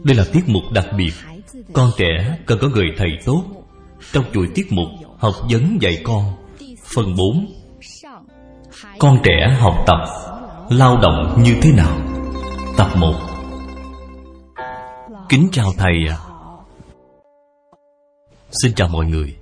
Đây là tiết mục đặc biệt. Con trẻ cần có người thầy tốt. Trong chuỗi tiết mục Học vấn dạy con, phần 4, con trẻ học tập lao động như thế nào? Tập 1. Kính chào thầy ạ. Xin chào mọi người.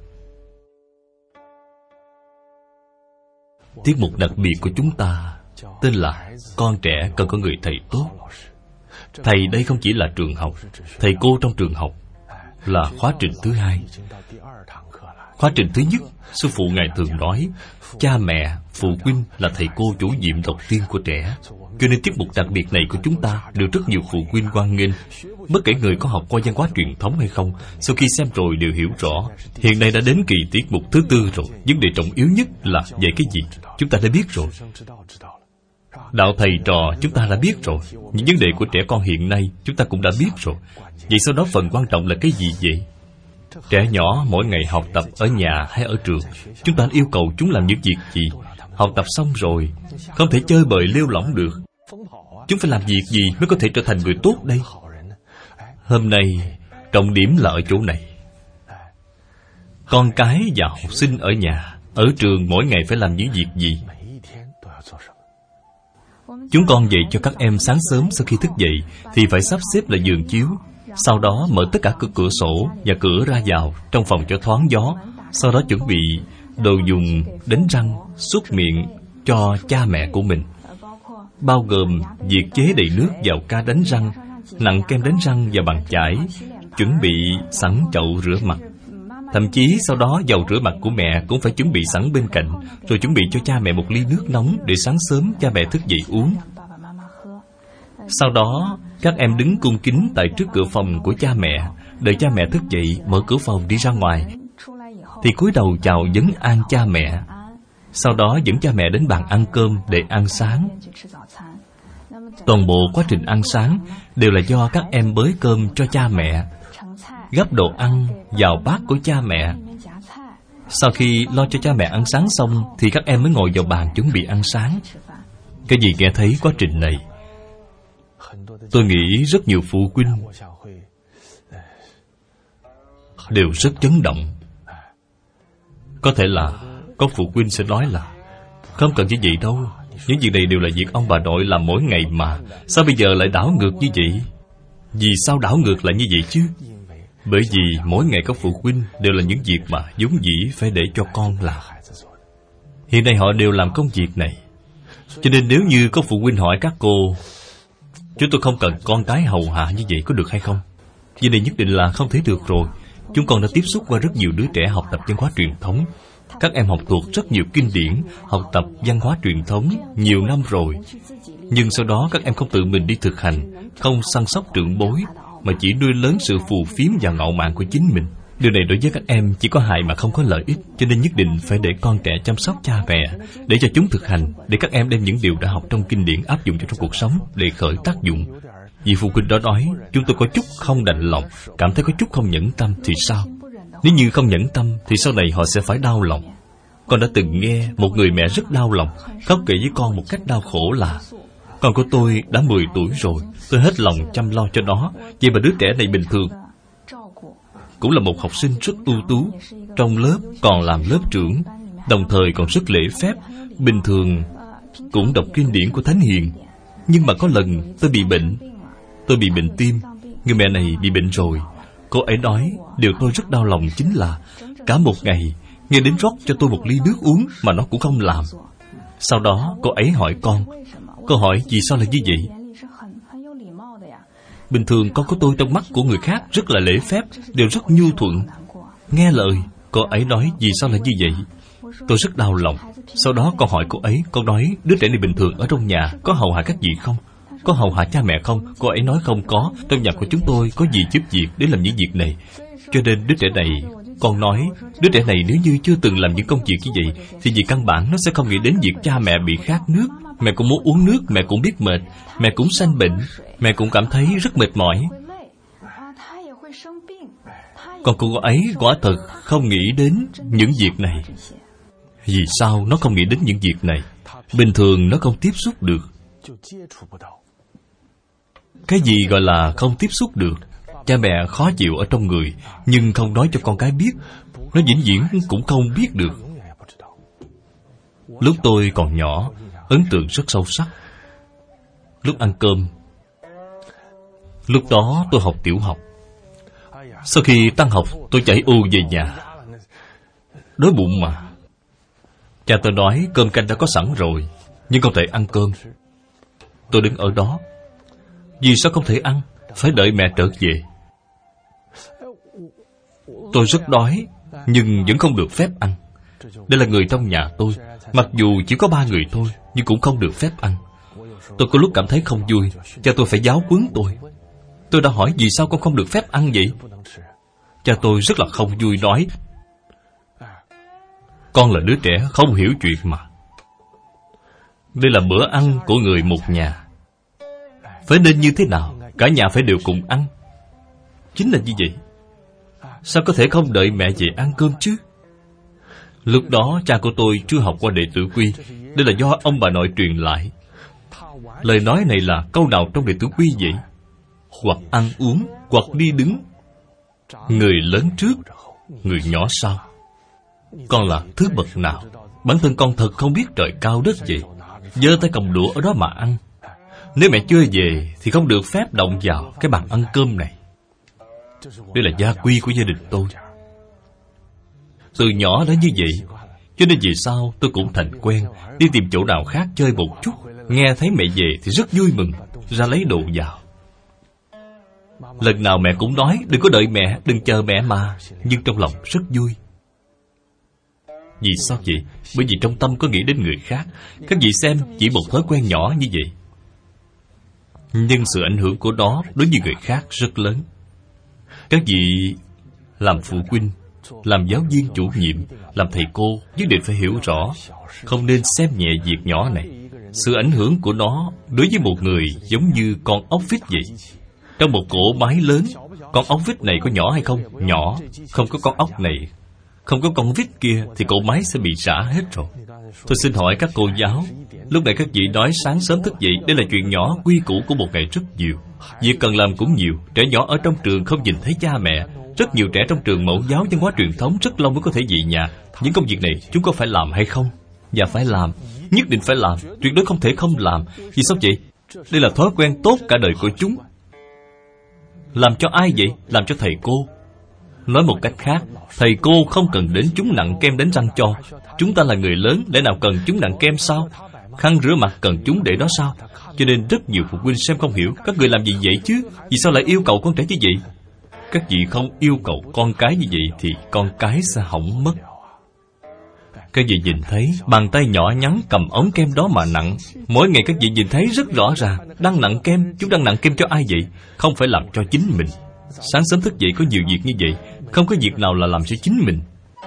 Tiết mục đặc biệt của chúng ta tên là Con trẻ cần có người thầy tốt. Thầy đây không chỉ là trường học, thầy cô trong trường học là khóa trình thứ 2. Khóa trình thứ nhất, sư phụ ngài thường nói cha mẹ, phụ huynh là thầy cô chủ nhiệm đầu tiên của trẻ. Cho nên tiết mục đặc biệt này của chúng ta được rất nhiều phụ huynh hoan nghênh. Bất kể người có học qua văn hóa truyền thống hay không, sau khi xem rồi đều hiểu rõ. Hiện nay đã đến kỳ tiết mục thứ 4 rồi. Vấn đề trọng yếu nhất là dạy cái gì chúng ta đã biết rồi. Đạo thầy trò chúng ta đã biết rồi. Những vấn đề của trẻ con hiện nay chúng ta cũng đã biết rồi. Vậy sau đó phần quan trọng là cái gì vậy? Trẻ nhỏ mỗi ngày học tập ở nhà hay ở trường, chúng ta yêu cầu chúng làm những việc gì? Học tập xong rồi không thể chơi bời lêu lỏng được. Chúng phải làm việc gì mới có thể trở thành người tốt đây? Hôm nay trọng điểm là ở chỗ này. Con cái và học sinh ở nhà, ở trường mỗi ngày phải làm những việc gì? Chúng con dạy cho các em sáng sớm sau khi thức dậy thì phải sắp xếp lại giường chiếu. Sau đó mở tất cả cửa sổ và cửa ra vào trong phòng cho thoáng gió. Sau đó chuẩn bị đồ dùng đánh răng, súc miệng cho cha mẹ của mình, bao gồm việc chế đầy nước vào ca đánh răng, nặn kem đánh răng và bàn chải, chuẩn bị sẵn chậu rửa mặt. Thậm chí sau đó dầu rửa mặt của mẹ cũng phải chuẩn bị sẵn bên cạnh, rồi chuẩn bị cho cha mẹ một ly nước nóng để sáng sớm cha mẹ thức dậy uống. Sau đó các em đứng cung kính tại trước cửa phòng của cha mẹ, đợi cha mẹ thức dậy mở cửa phòng đi ra ngoài thì cúi đầu chào vấn an cha mẹ. Sau đó dẫn cha mẹ đến bàn ăn cơm để ăn sáng. Toàn bộ quá trình ăn sáng đều là do các em bới cơm cho cha mẹ, gắp đồ ăn vào bát của cha mẹ. Sau khi lo cho cha mẹ ăn sáng xong thì các em mới ngồi vào bàn chuẩn bị ăn sáng. Cái gì nghe thấy quá trình này, tôi nghĩ rất nhiều phụ huynh đều rất chấn động. Có thể là có phụ huynh sẽ nói là không cần như vậy đâu, những việc này đều là việc ông bà nội làm mỗi ngày mà, sao bây giờ lại đảo ngược như vậy? Vì sao đảo ngược lại như vậy chứ? Bởi vì mỗi ngày các phụ huynh đều là những việc mà vốn dĩ phải để cho con làm. Hiện nay họ đều làm công việc này. Cho nên nếu như có phụ huynh hỏi các cô, chúng tôi không cần con cái hầu hạ như vậy có được hay không? Vì này nhất định là không thể được rồi. Chúng con đã tiếp xúc qua rất nhiều đứa trẻ học tập văn hóa truyền thống. Các em học thuộc rất nhiều kinh điển, học tập văn hóa truyền thống nhiều năm rồi. Nhưng sau đó các em không tự mình đi thực hành, không săn sóc trưởng bối, mà chỉ nuôi lớn sự phù phiếm và ngạo mạn của chính mình. Điều này đối với các em chỉ có hại mà không có lợi ích. Cho nên nhất định phải để con trẻ chăm sóc cha mẹ, để cho chúng thực hành, để các em đem những điều đã học trong kinh điển áp dụng trong cuộc sống để khởi tác dụng. Vì phụ huynh đó nói chúng tôi có chút không đành lòng, cảm thấy có chút không nhẫn tâm thì sao? Nếu như không nhẫn tâm thì sau này họ sẽ phải đau lòng. Con đã từng nghe một người mẹ rất đau lòng, khóc kể với con một cách đau khổ là con của tôi đã 10 tuổi rồi, tôi hết lòng chăm lo cho nó. Vậy mà đứa trẻ này bình thường, cũng là một học sinh rất ưu tú, trong lớp còn làm lớp trưởng, đồng thời còn rất lễ phép, bình thường cũng đọc kinh điển của Thánh Hiền. Nhưng mà có lần tôi bị bệnh tim. Người mẹ này bị bệnh rồi. Cô ấy nói điều tôi rất đau lòng chính là cả một ngày nghe đến rót cho tôi một ly nước uống mà nó cũng không làm. Sau đó cô ấy hỏi con, cô hỏi vì sao là như vậy? Bình thường con của tôi trong mắt của người khác rất là lễ phép, đều rất nhu thuận, nghe lời. Cô ấy nói vì sao là như vậy? Tôi rất đau lòng. Sau đó con hỏi cô ấy, con nói đứa trẻ này bình thường ở trong nhà có hầu hạ các vị không? Có hầu hạ cha mẹ không? Cô ấy nói không có. Trong nhà của chúng tôi có gì giúp việc để làm những việc này. Cho nên đứa trẻ này, con nói đứa trẻ này nếu như chưa từng làm những công việc như vậy thì về căn bản nó sẽ không nghĩ đến việc cha mẹ bị khát nước. Mẹ cũng muốn uống nước, mẹ cũng biết mệt, mẹ cũng sanh bệnh, mẹ cũng cảm thấy rất mệt mỏi. Còn cô ấy quả thật không nghĩ đến những việc này. Vì sao nó không nghĩ đến những việc này? Bình thường nó không tiếp xúc được. Cái gì gọi là không tiếp xúc được? Cha mẹ khó chịu ở trong người, nhưng không nói cho con cái biết. Nó vĩnh viễn cũng không biết được. Lúc tôi còn nhỏ, ấn tượng rất sâu sắc. Lúc ăn cơm, lúc đó tôi học tiểu học. Sau khi tan học, tôi chạy ù về nhà. Đói bụng mà. Cha tôi nói cơm canh đã có sẵn rồi, nhưng không thể ăn cơm. Tôi đứng ở đó. Vì sao không thể ăn? Phải đợi mẹ trở về. Tôi rất đói, nhưng vẫn không được phép ăn. Đây là người trong nhà tôi. Mặc dù chỉ có 3 người thôi, nhưng cũng không được phép ăn. Tôi có lúc cảm thấy không vui. Cha tôi phải giáo huấn tôi. Tôi đã hỏi vì sao con không được phép ăn vậy? Cha tôi rất là không vui nói, con là đứa trẻ không hiểu chuyện mà. Đây là bữa ăn của người một nhà. Phải nên như thế nào? Cả nhà phải đều cùng ăn. Chính là như vậy. Sao có thể không đợi mẹ về ăn cơm chứ? Lúc đó cha của tôi chưa học qua đệ tử quy. Đây là do ông bà nội truyền lại. Lời nói này là câu nào trong đệ tử quy vậy? Hoặc ăn uống, hoặc đi đứng. Người lớn trước, người nhỏ sau. Con là thứ bậc nào? Bản thân con thật không biết trời cao đất vậy. Giơ tay cầm đũa ở đó mà ăn. Nếu mẹ chưa về thì không được phép động vào cái bàn ăn cơm này. Đây là gia quy của gia đình tôi. Từ nhỏ đã như vậy, cho nên về sau tôi cũng thành quen. Đi tìm chỗ nào khác chơi một chút, nghe thấy mẹ về thì rất vui mừng, ra lấy đồ vào. Lần nào mẹ cũng nói đừng có đợi mẹ, đừng chờ mẹ mà. Nhưng trong lòng rất vui. Vì sao vậy? Bởi vì trong tâm có nghĩ đến người khác. Các vị xem, chỉ một thói quen nhỏ như vậy, nhưng sự ảnh hưởng của nó đối với người khác rất lớn. Các vị làm phụ huynh, làm giáo viên chủ nhiệm, làm thầy cô nhất định phải hiểu rõ, không nên xem nhẹ việc nhỏ này. Sự ảnh hưởng của nó đối với một người giống như con ốc vít vậy. Trong một cỗ máy lớn, con ốc vít này có nhỏ hay không? Nhỏ. Không có con ốc này, không có con vít kia thì cỗ máy sẽ bị rã hết rồi. Tôi xin hỏi các cô giáo, lúc này các vị nói sáng sớm thức dậy, đây là chuyện nhỏ, quy củ của một ngày rất nhiều. Việc cần làm cũng nhiều. Trẻ nhỏ ở trong trường không nhìn thấy cha mẹ. Rất nhiều trẻ trong trường mẫu giáo văn hóa truyền thống rất lâu mới có thể về nhà. Những công việc này chúng có phải làm hay không? Dạ phải làm. Nhất định phải làm. Tuyệt đối không thể không làm. Vì sao vậy? Đây là thói quen tốt cả đời của chúng. Làm cho ai vậy? Làm cho thầy cô. Nói một cách khác, thầy cô không cần đến chúng nặng kem đánh răng cho. Chúng ta là người lớn, lẽ nào cần chúng nặng kem sao? Khăn rửa mặt cần chúng để đó sao? Cho nên rất nhiều phụ huynh xem không hiểu, các người làm gì vậy chứ? Vì sao lại yêu cầu con trẻ như vậy? Các vị không yêu cầu con cái như vậy thì con cái sẽ hỏng mất. Các vị nhìn thấy bàn tay nhỏ nhắn cầm ống kem đó mà nặng. Mỗi ngày các vị nhìn thấy rất rõ ràng. Đang nặng kem, chúng đang nặng kem cho ai vậy? Không phải làm cho chính mình. Sáng sớm thức dậy có nhiều việc như vậy, không có việc nào là làm cho chính mình.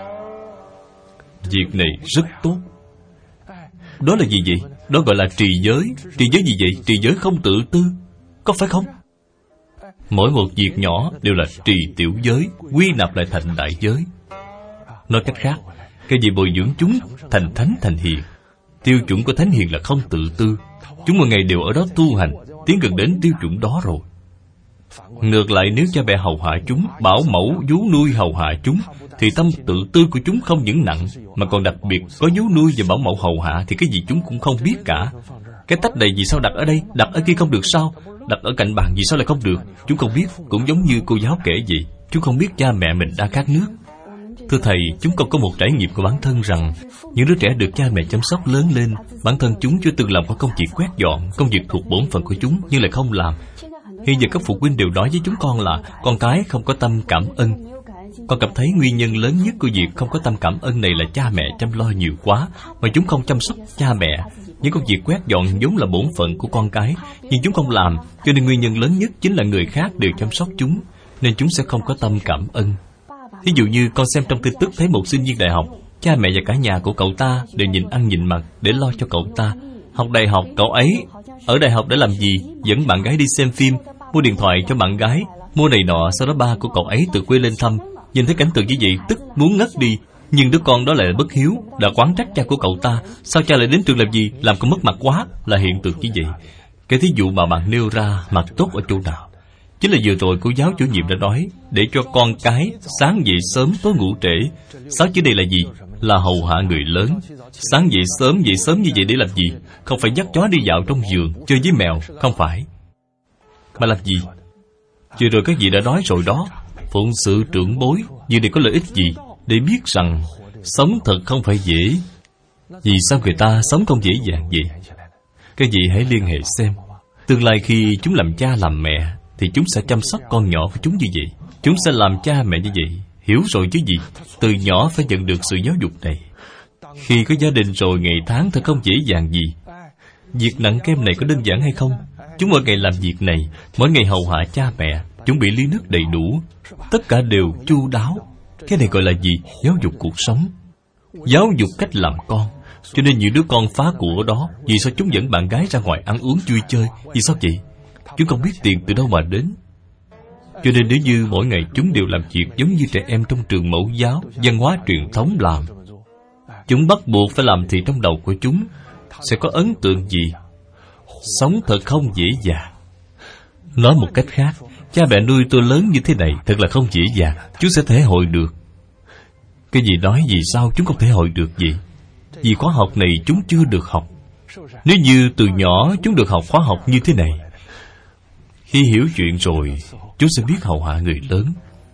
Việc này rất tốt. Đó là gì vậy? Đó gọi là trì giới. Trì giới gì vậy? Trì giới không tự tư. Có phải không? Mỗi một việc nhỏ đều là trì tiểu giới, quy nạp lại thành đại giới. Nói cách khác, cái gì bồi dưỡng chúng thành thánh thành hiền. Tiêu chuẩn của thánh hiền là không tự tư. Chúng mỗi ngày đều ở đó tu hành, tiến gần đến tiêu chuẩn đó rồi. Ngược lại, nếu cha mẹ hầu hạ chúng, bảo mẫu vú nuôi hầu hạ chúng, thì tâm tự tư của chúng không những nặng, mà còn đặc biệt có vú nuôi và bảo mẫu hầu hạ thì cái gì chúng cũng không biết cả. Cái tách này vì sao đặt ở đây, đặt ở kia không được sao? Đặt ở cạnh bàn vì sao lại không được? Chúng không biết. Cũng giống như cô giáo kể vậy, chúng không biết cha mẹ mình đã khát nước. Thưa thầy, chúng còn có một trải nghiệm của bản thân rằng những đứa trẻ được cha mẹ chăm sóc lớn lên, bản thân chúng chưa từng làm qua công việc quét dọn, công việc thuộc bổn phận của chúng nhưng lại không làm. Hiện giờ các phụ huynh đều nói với chúng con là con cái không có tâm cảm ơn. Con cảm thấy nguyên nhân lớn nhất của việc không có tâm cảm ơn này là cha mẹ chăm lo nhiều quá, mà chúng không chăm sóc cha mẹ. Những công việc quét dọn vốn là bổn phận của con cái, nhưng chúng không làm, cho nên nguyên nhân lớn nhất chính là người khác đều chăm sóc chúng, nên chúng sẽ không có tâm cảm ơn. Ví dụ như con xem trong tin tức thấy một sinh viên đại học, cha mẹ và cả nhà của cậu ta đều nhìn ăn nhìn mặc để lo cho cậu ta. Học đại học, cậu ấy ở đại học để làm gì? Dẫn bạn gái đi xem phim, mua điện thoại cho bạn gái, mua này nọ. Sau đó ba của cậu ấy từ quê lên thăm, nhìn thấy cảnh tượng như vậy tức muốn ngất đi. Nhưng đứa con đó lại bất hiếu, đã oán trách cha của cậu ta. Sao cha lại đến trường làm gì? Làm con mất mặt quá. Là hiện tượng như vậy. Cái thí dụ mà bạn nêu ra, mặt tốt ở chỗ nào? Chính là vừa rồi cô giáo chủ nhiệm đã nói, để cho con cái sáng dậy sớm tối ngủ trễ. Sáu chữ đây là gì? Là hầu hạ người lớn. Sáng dậy sớm như vậy để làm gì? Không phải dắt chó đi dạo trong vườn chơi với mèo, không phải. Mà làm gì? Vừa rồi các vị đã nói rồi đó, phụng sự trưởng bối. Việc này có lợi ích gì? Để biết rằng sống thật không phải dễ. Vì sao người ta sống không dễ dàng vậy? Các vị hãy liên hệ xem, tương lai khi chúng làm cha làm mẹ thì chúng sẽ chăm sóc con nhỏ của chúng như vậy. Chúng sẽ làm cha mẹ như vậy. Hiểu rồi chứ gì? Từ nhỏ phải nhận được sự giáo dục này. Khi có gia đình rồi, ngày tháng thật không dễ dàng gì. Việc nặng kem này có đơn giản hay không? Chúng mỗi ngày làm việc này, mỗi ngày hầu hạ cha mẹ, chuẩn bị ly nước đầy đủ, tất cả đều chu đáo. Cái này gọi là gì? Giáo dục cuộc sống, giáo dục cách làm con. Cho nên những đứa con phá của đó, vì sao chúng dẫn bạn gái ra ngoài ăn uống vui chơi? Vì sao vậy? Chúng không biết tiền từ đâu mà đến. Cho nên nếu như mỗi ngày chúng đều làm việc giống như trẻ em trong trường mẫu giáo, văn hóa truyền thống làm, chúng bắt buộc phải làm thì trong đầu của chúng sẽ có ấn tượng gì? Sống thật không dễ dàng. Nói một cách khác, cha mẹ nuôi tôi lớn như thế này thật là không dễ dàng. Chúng sẽ thể hội được. Cái gì nói vì sao chúng không thể hội được vậy? Vì khóa học này chúng chưa được học. Nếu như từ nhỏ chúng được học khóa học như thế này, khi hiểu chuyện rồi, chúng sẽ biết hầu hạ người lớn.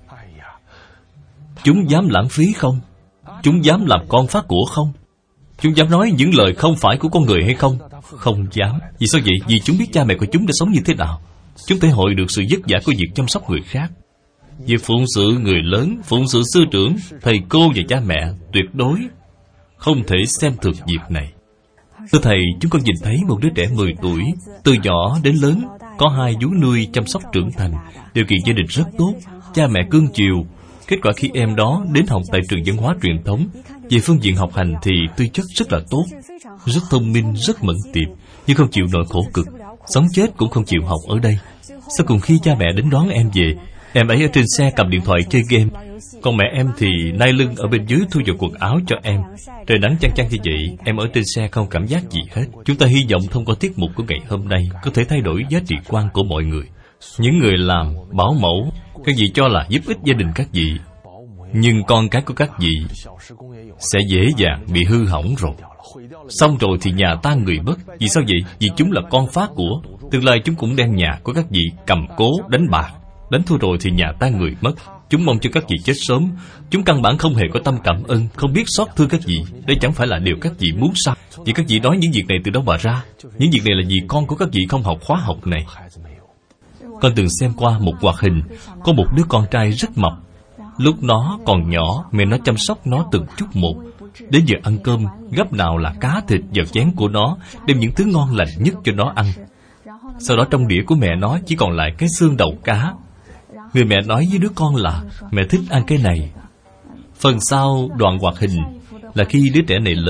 Chúng dám lãng phí không? Chúng dám làm con phá của không? Chúng dám nói những lời không phải của con người hay không? Không dám. Vì sao vậy? Vì chúng biết cha mẹ của chúng đã sống như thế nào. Chúng thể hội được sự vất vả của việc chăm sóc người khác. Việc phụng sự người lớn, phụng sự sư trưởng, thầy cô và cha mẹ, tuyệt đối không thể xem thường việc này. Thưa thầy, chúng con nhìn thấy một đứa trẻ 10 tuổi, từ nhỏ đến lớn, có 2 vú nuôi chăm sóc trưởng thành, điều kiện gia đình rất tốt, cha mẹ cưng chiều. Kết quả khi em đó đến học tại trường văn hóa truyền thống, về phương diện học hành thì tư chất rất là tốt, rất thông minh, rất mẫn tiệp, nhưng không chịu nổi khổ cực, sống chết cũng không chịu học ở đây. Sau cùng khi cha mẹ đến đón em về, em ấy ở trên xe cầm điện thoại chơi game, còn mẹ em thì nai lưng ở bên dưới thu dọn quần áo cho em. Trời nắng chang chang như vậy, em ở trên xe không cảm giác gì hết. Chúng ta hy vọng thông qua tiết mục của ngày hôm nay có thể thay đổi giá trị quan của mọi người. Những người làm bảo mẫu, các vị cho là giúp ích gia đình các vị, nhưng con cái của các vị sẽ dễ dàng bị hư hỏng rồi. Xong rồi thì nhà tan người mất. Vì sao vậy? Vì chúng là con phá của. Tương lai chúng cũng đem nhà của các vị cầm cố đánh bạc. Đánh thua rồi thì nhà tan người mất. Chúng mong cho các vị chết sớm. Chúng căn bản không hề có tâm cảm ơn, không biết xót thương các vị. Đây chẳng phải là điều các vị muốn sao? Vì các vị nói những việc này từ đâu mà ra? Những việc này là vì con của các vị không học khóa học này. Con từng xem qua một hoạt hình, có một đứa con trai rất mập. Lúc nó còn nhỏ, mẹ nó chăm sóc nó từng chút một. Đến giờ ăn cơm, gấp nào là cá thịt vào chén của nó, đem những thứ ngon lành nhất cho nó ăn. Sau đó trong đĩa của mẹ nó chỉ còn lại cái xương đầu cá. Người mẹ nói với đứa con là mẹ thích ăn cái này. Phần sau đoạn hoạt hình là khi đứa trẻ này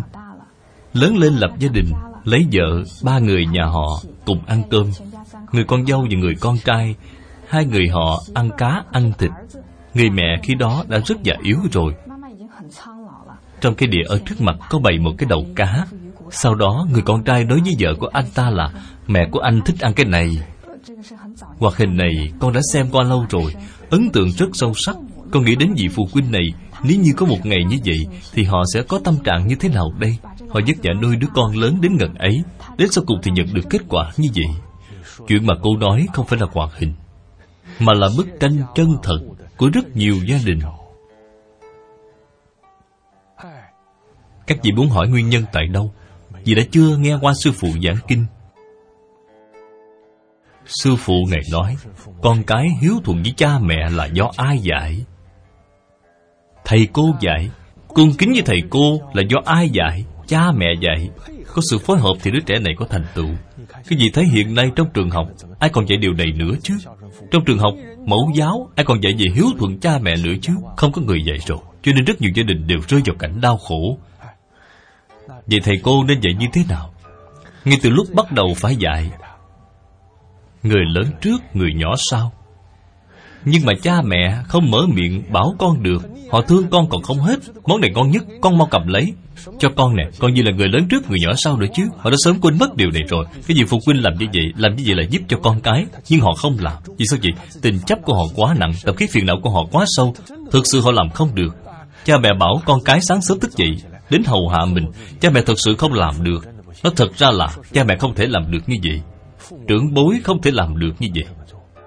lớn lên lập gia đình, lấy vợ, 3 người nhà họ cùng ăn cơm. Người con dâu và người con trai, 2 người họ ăn cá ăn thịt. Người mẹ khi đó đã rất già yếu rồi. Trong cái đĩa ở trước mặt có bày một cái đầu cá. Sau đó người con trai nói với vợ của anh ta là mẹ của anh thích ăn cái này. Hoạt hình này con đã xem qua lâu rồi, ấn tượng rất sâu sắc. Con nghĩ đến vị phụ huynh này, nếu như có một ngày như vậy thì họ sẽ có tâm trạng như thế nào đây? Họ vất vả nuôi đứa con lớn đến ngần ấy, đến sau cùng thì nhận được kết quả như vậy. Chuyện mà cô nói không phải là hoạt hình, mà là bức tranh chân thật của rất nhiều gia đình. Các vị muốn hỏi nguyên nhân tại đâu? Vì đã chưa nghe qua sư phụ giảng kinh. Sư phụ Ngài nói, con cái hiếu thuận với cha mẹ là do ai dạy? Thầy cô dạy. Cung kính với thầy cô là do ai dạy? Cha mẹ dạy. Có sự phối hợp thì đứa trẻ này có thành tựu. Cái gì thấy hiện nay trong trường học, ai còn dạy điều này nữa chứ? Trong trường học mẫu giáo, ai còn dạy về hiếu thuận cha mẹ nữa chứ? Không có người dạy rồi. Cho nên rất nhiều gia đình đều rơi vào cảnh đau khổ. Vậy thầy cô nên dạy như thế nào? Ngay từ lúc bắt đầu phải dạy. Người lớn trước, người nhỏ sau. Nhưng mà cha mẹ không mở miệng bảo con được, Họ thương con còn không hết. Món này ngon nhất, con mau cầm lấy. Cho con nè, con như là người lớn trước người nhỏ sau nữa chứ. Họ đã sớm quên mất điều này rồi. Cái gì phụ huynh làm như vậy là giúp cho con cái. Nhưng họ không làm. Vì sao vậy? Tình chấp của họ quá nặng, tập khí phiền não của họ quá sâu. Thực sự họ làm không được. Cha mẹ bảo con cái sáng sớm thức dậy đến hầu hạ mình, cha mẹ thực sự không làm được. Nó thật ra là cha mẹ không thể làm được như vậy. Trưởng bối không thể làm được như vậy.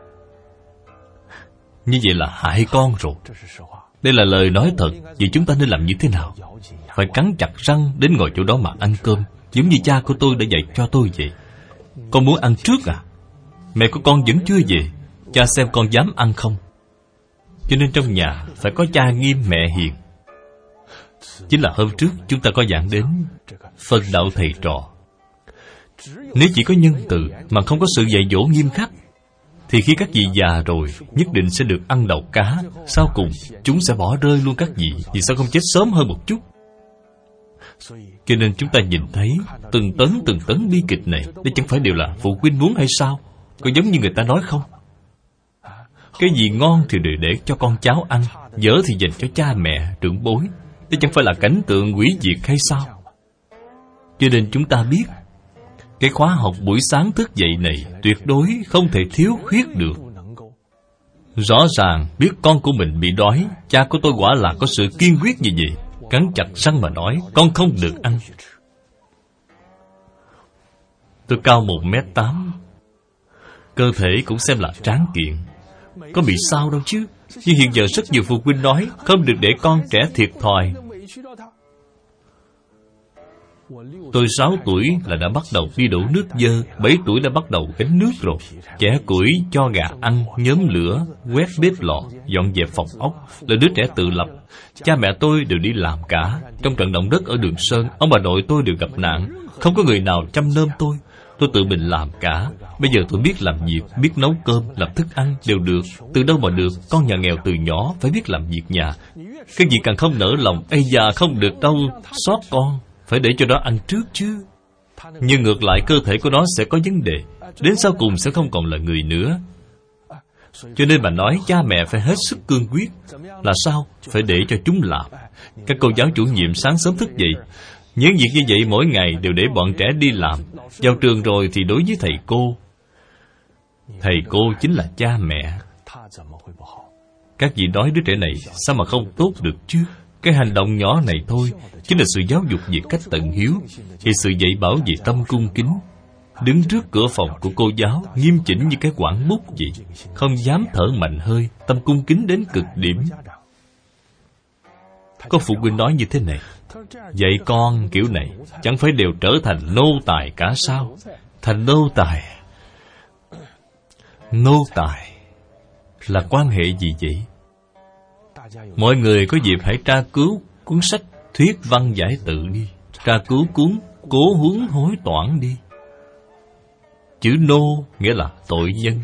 Như vậy là hại con rồi. Đây là lời nói thật. Vậy chúng ta nên làm như thế nào? Phải cắn chặt răng đến ngồi chỗ đó mà ăn cơm, giống như cha của tôi đã dạy cho tôi vậy. Con muốn ăn trước à? Mẹ của con vẫn chưa về. Cha xem con dám ăn không? Cho nên trong nhà phải có cha nghiêm mẹ hiền. Chính là hôm trước chúng ta có giảng đến phân đạo thầy trò. Nếu chỉ có nhân từ mà không có sự dạy dỗ nghiêm khắc, thì khi các vị già rồi nhất định sẽ được ăn đậu cá. Sau cùng chúng sẽ bỏ rơi luôn các vị. Vì sao không chết sớm hơn một chút? Cho nên chúng ta nhìn thấy từng tấn bi kịch này, đây chẳng phải đều là phụ huynh muốn hay sao? Có giống như người ta nói không? Cái gì ngon thì đều để cho con cháu ăn, dở thì dành cho cha mẹ, trưởng bối. Đây chẳng phải là cảnh tượng hủy diệt hay sao? Cho nên chúng ta biết cái khóa học buổi sáng thức dậy này tuyệt đối không thể thiếu khuyết được. Rõ ràng biết con của mình bị đói, cha của tôi quả là có sự kiên quyết như vậy, cắn chặt răng mà nói con không được ăn. Tôi cao 1m8, cơ thể cũng xem là tráng kiện, có bị sao đâu chứ. Nhưng hiện giờ rất nhiều phụ huynh nói không được để con trẻ thiệt thòi. Tôi 6 tuổi là đã bắt đầu đi đổ nước dơ, 7 tuổi đã bắt đầu gánh nước rồi. Chẻ củi cho gà ăn, nhóm lửa, quét bếp lò, dọn dẹp phòng ốc, là đứa trẻ tự lập. Cha mẹ tôi đều đi làm cả. Trong trận động đất ở Đường Sơn, ông bà nội tôi đều gặp nạn, không có người nào chăm nom tôi. Tôi tự mình làm cả. Bây giờ tôi biết làm việc, biết nấu cơm, làm thức ăn đều được. Từ đâu mà được? Con nhà nghèo từ nhỏ phải biết làm việc nhà. Cái gì càng không nỡ lòng, ây da không được đâu, xót con, phải để cho nó ăn trước chứ. Nhưng ngược lại cơ thể của nó sẽ có vấn đề, đến sau cùng sẽ không còn là người nữa. Cho nên bà nói cha mẹ phải hết sức cương quyết. Là sao? Phải để cho chúng làm. Các cô giáo chủ nhiệm sáng sớm thức dậy. Những việc như vậy mỗi ngày đều để bọn trẻ đi làm. Vào trường rồi thì đối với thầy cô chính là cha mẹ. Các vị nói đứa trẻ này sao mà không tốt được chứ? Cái hành động nhỏ này thôi chính là sự giáo dục về cách tận hiếu, thì sự dạy bảo về tâm cung kính. Đứng trước cửa phòng của cô giáo nghiêm chỉnh như cái quản bút vậy, không dám thở mạnh hơi, tâm cung kính đến cực điểm. Có phụ huynh nói như thế này: dạy con kiểu này chẳng phải đều trở thành nô tài cả sao? Thành nô tài. Nô tài là quan hệ gì vậy? Mọi người có dịp hãy tra cứu cuốn sách Thuyết Văn Giải Tự đi. Tra cứu cuốn Cố Huấn Hối Toản đi. Chữ nô nghĩa là tội nhân.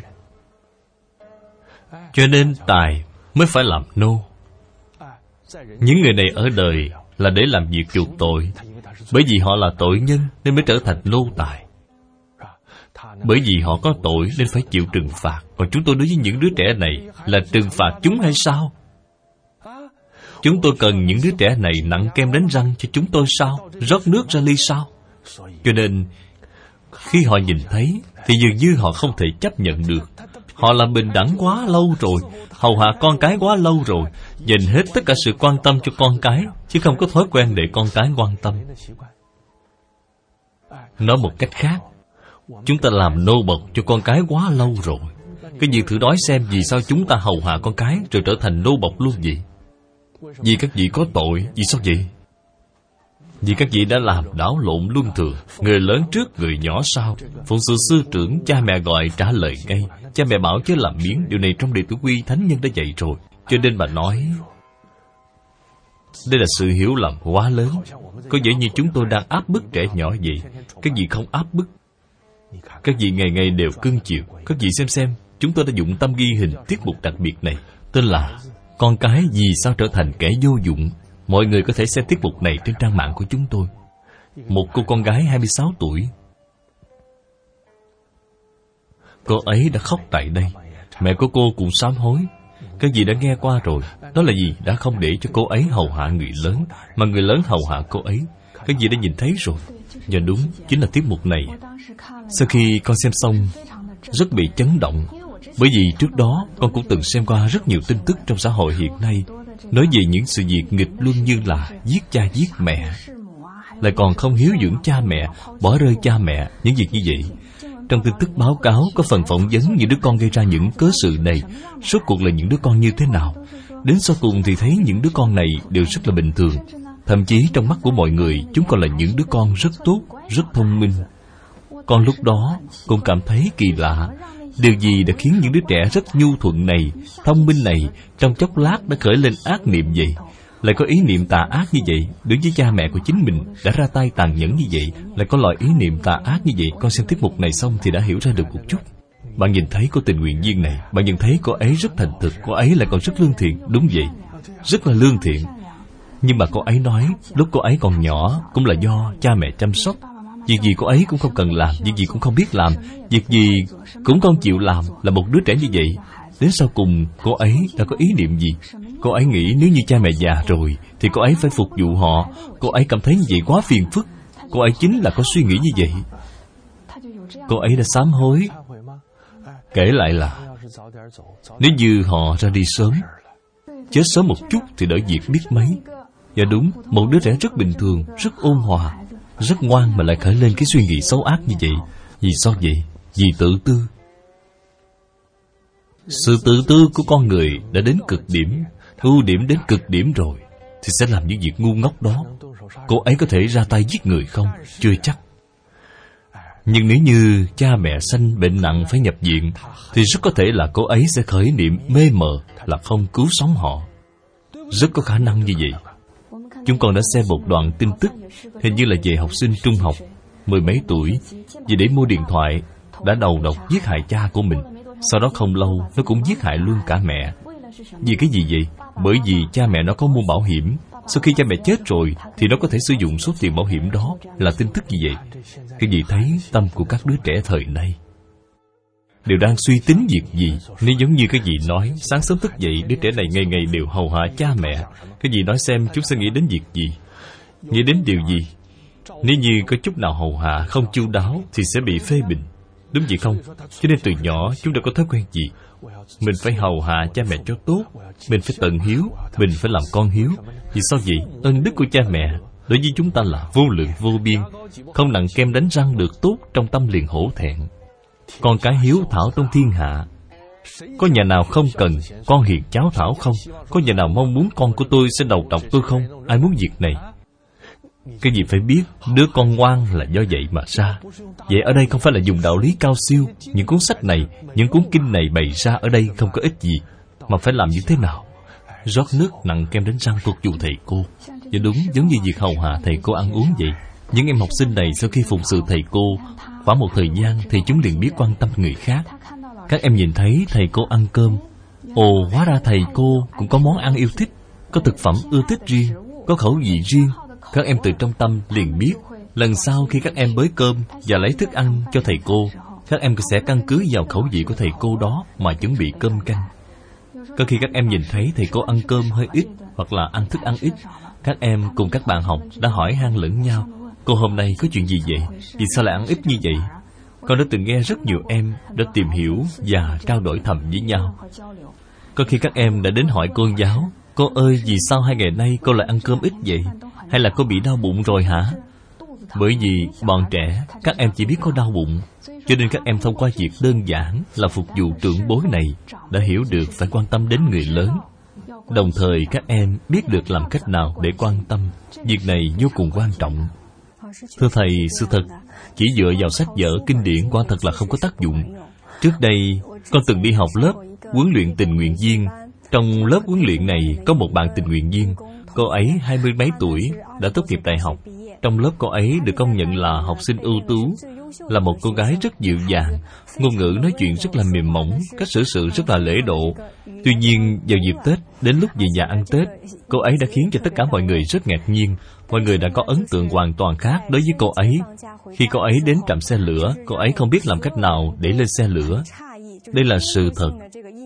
Cho nên tài mới phải làm nô. Những người này ở đời là để làm việc chuộc tội. Bởi vì họ là tội nhân nên mới trở thành nô tài. Bởi vì họ có tội nên phải chịu trừng phạt. Còn chúng tôi đối với những đứa trẻ này là trừng phạt chúng hay sao? Chúng tôi cần những đứa trẻ này nặng kem đánh răng cho chúng tôi sao? Rót nước ra ly sao? Cho nên khi họ nhìn thấy thì dường như họ không thể chấp nhận được. Họ làm bình đẳng quá lâu rồi, hầu hạ con cái quá lâu rồi, dành hết tất cả sự quan tâm cho con cái, chứ không có thói quen để con cái quan tâm. Nói một cách khác, chúng ta làm nô bộc cho con cái quá lâu rồi. Cái gì thử nói xem, vì sao chúng ta hầu hạ con cái rồi trở thành nô bộc luôn vậy? Vì các vị có tội. Vì sao vậy? Vì các vị đã làm đảo lộn luân thường, người lớn trước người nhỏ sau, phụng sự sư trưởng, cha mẹ gọi trả lời ngay. Cha mẹ bảo chứ làm biến. Điều này trong Đệ Tử Quy thánh nhân đã dạy rồi. Cho nên bà nói đây là sự hiểu lầm quá lớn. Có vẻ như chúng tôi đang áp bức trẻ nhỏ vậy. Các vị không áp bức. Các vị ngày ngày đều cưng chiều. Các vị xem, chúng tôi đã dụng tâm ghi hình tiết mục đặc biệt này, tên là Con cái vì sao trở thành kẻ vô dụng. Mọi người có thể xem tiết mục này trên trang mạng của chúng tôi. Một cô con gái 26 tuổi. Cô ấy đã khóc tại đây. Mẹ của cô cũng sám hối. Các vị đã nghe qua rồi. Đó là gì? Đã không để cho cô ấy hầu hạ người lớn, mà người lớn hầu hạ cô ấy. Cái gì đã nhìn thấy rồi. Và đúng, chính là tiết mục này. Sau khi con xem xong, rất bị chấn động. Bởi vì trước đó con cũng từng xem qua rất nhiều tin tức trong xã hội hiện nay, nói về những sự việc nghịch luân như là giết cha giết mẹ, lại còn không hiếu dưỡng cha mẹ, bỏ rơi cha mẹ, những việc như vậy. Trong tin tức báo cáo có phần phỏng vấn những đứa con gây ra những cớ sự này, rốt cuộc là những đứa con như thế nào. Đến sau cùng thì thấy những đứa con này đều rất là bình thường. Thậm chí trong mắt của mọi người, chúng còn là những đứa con rất tốt, rất thông minh. Con lúc đó cũng cảm thấy kỳ lạ. Điều gì đã khiến những đứa trẻ rất nhu thuận này, thông minh này, trong chốc lát đã khởi lên ác niệm vậy, lại có ý niệm tà ác như vậy, đối với cha mẹ của chính mình, đã ra tay tàn nhẫn như vậy, lại có loại ý niệm tà ác như vậy. Con xem tiết mục này xong thì đã hiểu ra được một chút. Bạn nhìn thấy cô tình nguyện viên này, bạn nhìn thấy cô ấy rất thành thực, cô ấy lại còn rất lương thiện. Đúng vậy, rất là lương thiện. Nhưng mà cô ấy nói, lúc cô ấy còn nhỏ, cũng là do cha mẹ chăm sóc. Việc gì cô ấy cũng không cần làm, việc gì cũng không biết làm, việc gì cũng không chịu làm, là một đứa trẻ như vậy. Đến sau cùng, cô ấy đã có ý niệm gì? Cô ấy nghĩ nếu như cha mẹ già rồi, thì cô ấy phải phục vụ họ. Cô ấy cảm thấy như vậy quá phiền phức. Cô ấy chính là có suy nghĩ như vậy. Cô ấy đã sám hối, kể lại là nếu như họ ra đi sớm, chết sớm một chút thì đỡ việc biết mấy. Và đúng, một đứa trẻ rất bình thường, rất ôn hòa, rất ngoan mà lại khởi lên cái suy nghĩ xấu ác như vậy. Vì sao vậy? Vì tự tư. Sự tự tư của con người đã đến cực điểm, ưu điểm đến cực điểm rồi, thì sẽ làm những việc ngu ngốc đó. Cô ấy có thể ra tay giết người không? Chưa chắc. Nhưng nếu như cha mẹ sanh bệnh nặng phải nhập viện, thì rất có thể là cô ấy sẽ khởi niệm mê mờ, là không cứu sống họ. Rất có khả năng như vậy. Chúng con đã xem một đoạn tin tức, hình như là về học sinh trung học, 10 mấy tuổi, vì để mua điện thoại, đã đầu độc giết hại cha của mình. Sau đó không lâu, nó cũng giết hại luôn cả mẹ. Vì cái gì vậy? Bởi vì cha mẹ nó có mua bảo hiểm. Sau khi cha mẹ chết rồi, thì nó có thể sử dụng số tiền bảo hiểm đó. Là tin tức như vậy. Cái gì thấy tâm của các đứa trẻ thời nay đều đang suy tính việc gì? Nếu giống như cái gì nói, sáng sớm thức dậy, đứa trẻ này ngày ngày đều hầu hạ cha mẹ. Cái gì nói xem chúng sẽ nghĩ đến việc gì? Nghĩ đến điều gì? Nếu như có chút nào hầu hạ không chu đáo thì sẽ bị phê bình. Đúng vậy không? Cho nên từ nhỏ chúng đã có thói quen gì? Mình phải hầu hạ cha mẹ cho tốt, mình phải tận hiếu, mình phải làm con hiếu. Vì sao vậy? Ân đức của cha mẹ đối với chúng ta là vô lượng vô biên, không nặng kem đánh răng được tốt, trong tâm liền hổ thẹn. Con cái hiếu thảo trong thiên hạ, có nhà nào không cần con hiền cháu thảo không? Có nhà nào mong muốn con của tôi sẽ đầu độc tôi không? Ai muốn việc này? Cái gì phải biết, đứa con ngoan là do vậy mà ra. Vậy ở đây không phải là dùng đạo lý cao siêu. Những cuốn sách này, những cuốn kinh này bày ra ở đây không có ích gì, mà phải làm như thế nào? Rót nước nặng kem đánh răng phục vụ thầy cô. Và đúng, giống như việc hầu hạ thầy cô ăn uống vậy. Những em học sinh này sau khi phụng sự thầy cô khoảng một thời gian thì chúng liền biết quan tâm người khác. Các em nhìn thấy thầy cô ăn cơm, ồ, hóa ra thầy cô cũng có món ăn yêu thích, có thực phẩm ưa thích riêng, có khẩu vị riêng. Các em từ trong tâm liền biết, lần sau khi các em bới cơm và lấy thức ăn cho thầy cô, các em sẽ căn cứ vào khẩu vị của thầy cô đó mà chuẩn bị cơm canh. Có khi các em nhìn thấy thầy cô ăn cơm hơi ít hoặc là ăn thức ăn ít, các em cùng các bạn học đã hỏi han lẫn nhau, cô hôm nay có chuyện gì vậy? Vì sao lại ăn ít như vậy? Con đã từng nghe rất nhiều em đã tìm hiểu và trao đổi thầm với nhau. Có khi các em đã đến hỏi cô giáo, cô ơi, vì sao 2 ngày nay cô lại ăn cơm ít vậy? Hay là cô bị đau bụng rồi hả? Bởi vì bọn trẻ, các em chỉ biết có đau bụng, cho nên các em thông qua việc đơn giản là phục vụ trưởng bối này đã hiểu được phải quan tâm đến người lớn. Đồng thời các em biết được làm cách nào để quan tâm. Việc này vô cùng quan trọng. Thưa thầy, sự thật chỉ dựa vào sách vở kinh điển quả thật là không có tác dụng. Trước đây con từng đi học lớp huấn luyện tình nguyện viên. Trong lớp huấn luyện này có một bạn tình nguyện viên. Cô ấy 20 mấy tuổi, đã tốt nghiệp đại học. Trong lớp cô ấy được công nhận là học sinh ưu tú, là một cô gái rất dịu dàng, ngôn ngữ nói chuyện rất là mềm mỏng, cách xử sự rất là lễ độ. Tuy nhiên vào dịp Tết, đến lúc về nhà ăn Tết, cô ấy đã khiến cho tất cả mọi người rất ngạc nhiên. Mọi người đã có ấn tượng hoàn toàn khác đối với cô ấy. Khi cô ấy đến trạm xe lửa, cô ấy không biết làm cách nào để lên xe lửa. Đây là sự thật.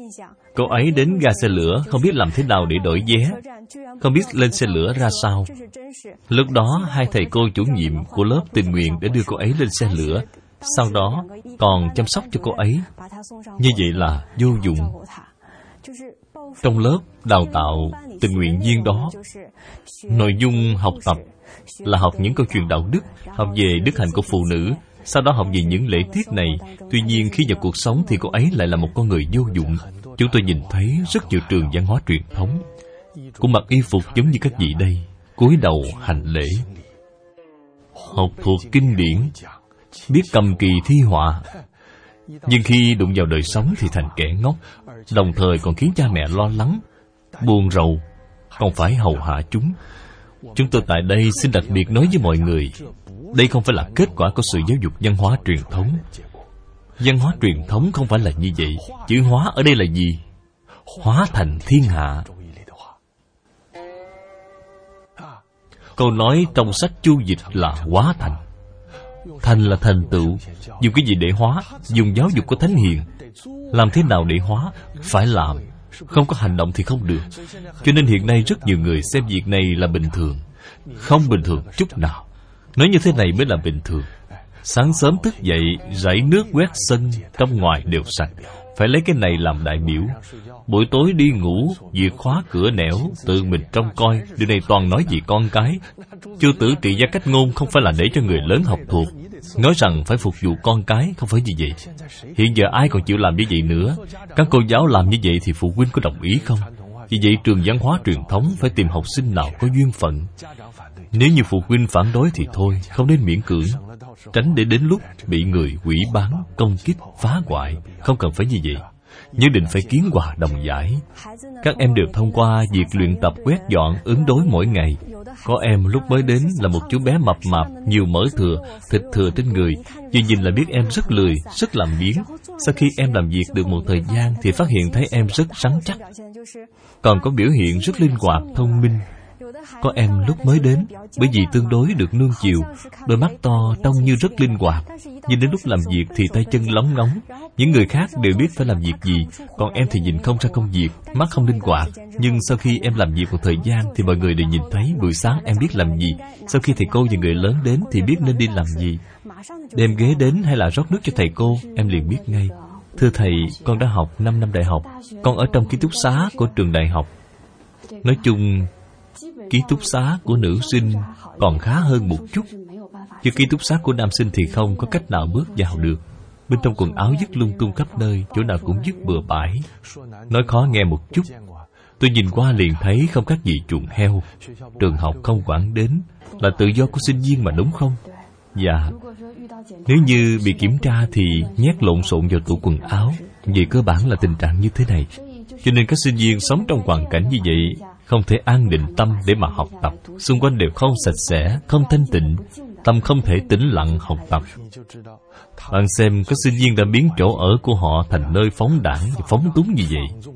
Cô ấy đến ga xe lửa, không biết làm thế nào để đổi vé, không biết lên xe lửa ra sao. Lúc đó, hai thầy cô chủ nhiệm của lớp tình nguyện để đưa cô ấy lên xe lửa, sau đó còn chăm sóc cho cô ấy. Như vậy là vô dụng. Trong lớp đào tạo tình nguyện viên đó, nội dung học tập là học những câu chuyện đạo đức, học về đức hạnh của phụ nữ, sau đó học về những lễ tiết này. Tuy nhiên khi vào cuộc sống thì cô ấy lại là một con người vô dụng. Chúng tôi nhìn thấy rất nhiều trường văn hóa truyền thống cũng mặc y phục giống như các vị đây, cúi đầu hành lễ, học thuộc kinh điển, biết cầm kỳ thi họa, nhưng khi đụng vào đời sống thì thành kẻ ngốc, đồng thời còn khiến cha mẹ lo lắng, buồn rầu, còn phải hầu hạ chúng. Chúng tôi tại đây xin đặc biệt nói với mọi người, đây không phải là kết quả của sự giáo dục văn hóa truyền thống. Văn hóa truyền thống không phải là như vậy. Chữ hóa ở đây là gì? Hóa thành thiên hạ. Câu nói trong sách Chu Dịch là hóa thành. Thành là thành tựu. Dùng cái gì để hóa? Dùng giáo dục của Thánh Hiền. Làm thế nào để hóa? Phải làm. Không có hành động thì không được. Cho nên hiện nay rất nhiều người xem việc này là bình thường. Không bình thường chút nào. Nói như thế này mới là bình thường. Sáng sớm thức dậy, rải nước quét sân, trong ngoài đều sạch. Phải lấy cái này làm đại biểu. Buổi tối đi ngủ, việc khóa cửa nẻo, tự mình trông coi. Điều này toàn nói về con cái. Chu Tử trị gia cách ngôn không phải là để cho người lớn học thuộc, nói rằng phải phục vụ con cái, không phải như vậy. Hiện giờ ai còn chịu làm như vậy nữa? Các cô giáo làm như vậy thì phụ huynh có đồng ý không? Vì vậy trường văn hóa truyền thống phải tìm học sinh nào có duyên phận. Nếu như phụ huynh phản đối thì thôi, không nên miễn cưỡng, tránh để đến lúc bị người hủy bán, công kích, phá hoại. Không cần phải như vậy. Nhất định phải kiến hòa đồng giải. Các em đều thông qua việc luyện tập quét dọn, ứng đối mỗi ngày. Có em lúc mới đến là một chú bé mập mạp, nhiều mỡ thừa, thịt thừa trên người. Vừa nhìn là biết em rất lười, rất làm biếng. Sau khi em làm việc được một thời gian thì phát hiện thấy em rất rắn chắc, còn có biểu hiện rất linh hoạt, thông minh. Có em lúc mới đến, bởi vì tương đối được nuông chiều, đôi mắt to trông như rất linh hoạt, nhưng đến lúc làm việc thì tay chân lóng ngóng. Những người khác đều biết phải làm việc gì, còn em thì nhìn không ra công việc, mắt không linh hoạt. Nhưng sau khi em làm việc một thời gian thì mọi người đều nhìn thấy buổi sáng em biết làm gì. Sau khi thầy cô và người lớn đến thì biết nên đi làm gì. Đem ghế đến hay là rót nước cho thầy cô, em liền biết ngay. Thưa thầy, con đã học 5 năm đại học, con ở trong ký túc xá của trường đại học. Nói chung, ký túc xá của nữ sinh còn khá hơn một chút, chứ ký túc xá của nam sinh thì không có cách nào bước vào được. Bên trong quần áo vứt lung tung khắp nơi, chỗ nào cũng vứt bừa bãi. Nói khó nghe một chút, tôi nhìn qua liền thấy không khác gì chuồng heo. Trường học không quản đến, là tự do của sinh viên mà đúng không? Dạ. Nếu như bị kiểm tra thì nhét lộn xộn vào tủ quần áo. Vì cơ bản là tình trạng như thế này. Cho nên các sinh viên sống trong hoàn cảnh như vậy không thể an định tâm để mà học tập. Xung quanh đều không sạch sẽ, không thanh tịnh, tâm không thể tĩnh lặng học tập. Bạn xem các sinh viên đã biến chỗ ở của họ thành nơi phóng đãng, phóng túng như vậy.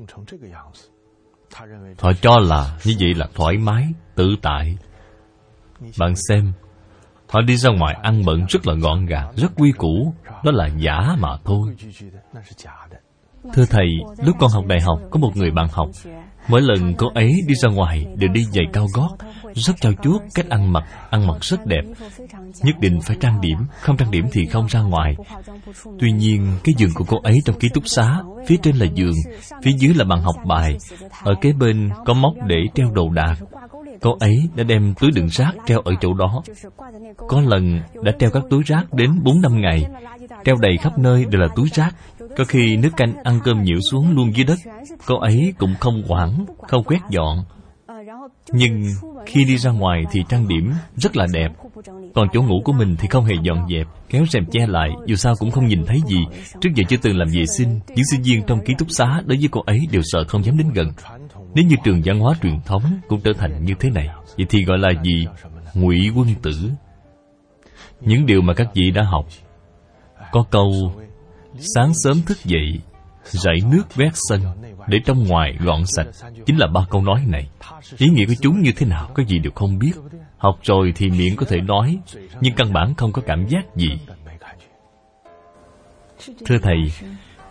Họ cho là như vậy là thoải mái, tự tại. Bạn xem, họ đi ra ngoài ăn bận rất là gọn gàng, rất quy củ. Đó là giả mà thôi. Thưa thầy, lúc con học đại học có một người bạn học. Mỗi lần cô ấy đi ra ngoài đều đi giày cao gót, rất trau chuốt, cách ăn mặc rất đẹp. Nhất định phải trang điểm, không trang điểm thì không ra ngoài. Tuy nhiên, cái giường của cô ấy trong ký túc xá, phía trên là giường, phía dưới là bàn học bài, ở kế bên có móc để treo đồ đạc. Cô ấy đã đem túi đựng rác treo ở chỗ đó. Có lần đã treo các túi rác đến 4-5 ngày, treo đầy khắp nơi đều là túi rác. Có khi nước canh ăn cơm nhiễu xuống luôn dưới đất, cô ấy cũng không quản, không quét dọn. Nhưng khi đi ra ngoài thì trang điểm rất là đẹp. Còn chỗ ngủ của mình thì không hề dọn dẹp, kéo rèm che lại, dù sao cũng không nhìn thấy gì. Trước giờ chưa từng làm vệ sinh. Những sinh viên trong ký túc xá đối với cô ấy đều sợ không dám đến gần. Nếu như trường văn hóa truyền thống cũng trở thành như thế này, vậy thì gọi là gì? Ngụy quân tử. Những điều mà các vị đã học. Có câu sáng sớm thức dậy, rải nước quét sân, để trong ngoài gọn sạch. Chính là 3 câu nói này. Ý nghĩa của chúng như thế nào các vị đều không biết. Học rồi thì miệng có thể nói, nhưng căn bản không có cảm giác gì. Thưa thầy,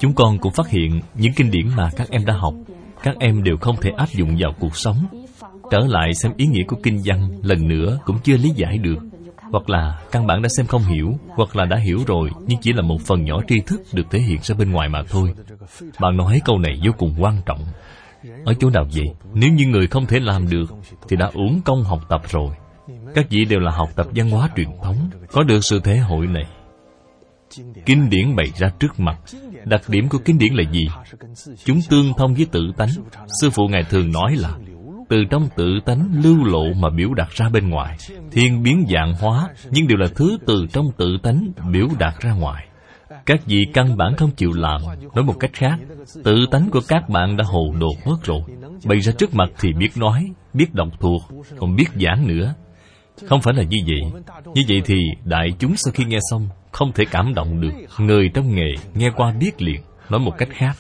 chúng con cũng phát hiện những kinh điển mà các em đã học, các em đều không thể áp dụng vào cuộc sống. Trở lại xem ý nghĩa của kinh văn lần nữa cũng chưa lý giải được, hoặc là căn bản đã xem không hiểu, hoặc là đã hiểu rồi nhưng chỉ là một phần nhỏ tri thức được thể hiện ra bên ngoài mà thôi. Bạn nói câu này vô cùng quan trọng. Ở chỗ nào vậy? Nếu như người không thể làm được thì đã uổng công học tập rồi. Các vị đều là học tập văn hóa truyền thống, có được sự thể hội này. Kinh điển bày ra trước mặt. Đặc điểm của kinh điển là gì? Chúng tương thông với tự tánh. Sư phụ Ngài thường nói là từ trong tự tánh lưu lộ mà biểu đạt ra bên ngoài. Thiên biến vạn hóa, nhưng đều là thứ từ trong tự tánh biểu đạt ra ngoài. Các vị căn bản không chịu làm. Nói một cách khác, tự tánh của các bạn đã hồ đồ mất rồi. Bày ra trước mặt thì biết nói, biết đọc thuộc, còn biết giảng nữa. Không phải là như vậy. Như vậy thì đại chúng sau khi nghe xong không thể cảm động được. Người trong nghề nghe qua biết liền. Nói một cách khác,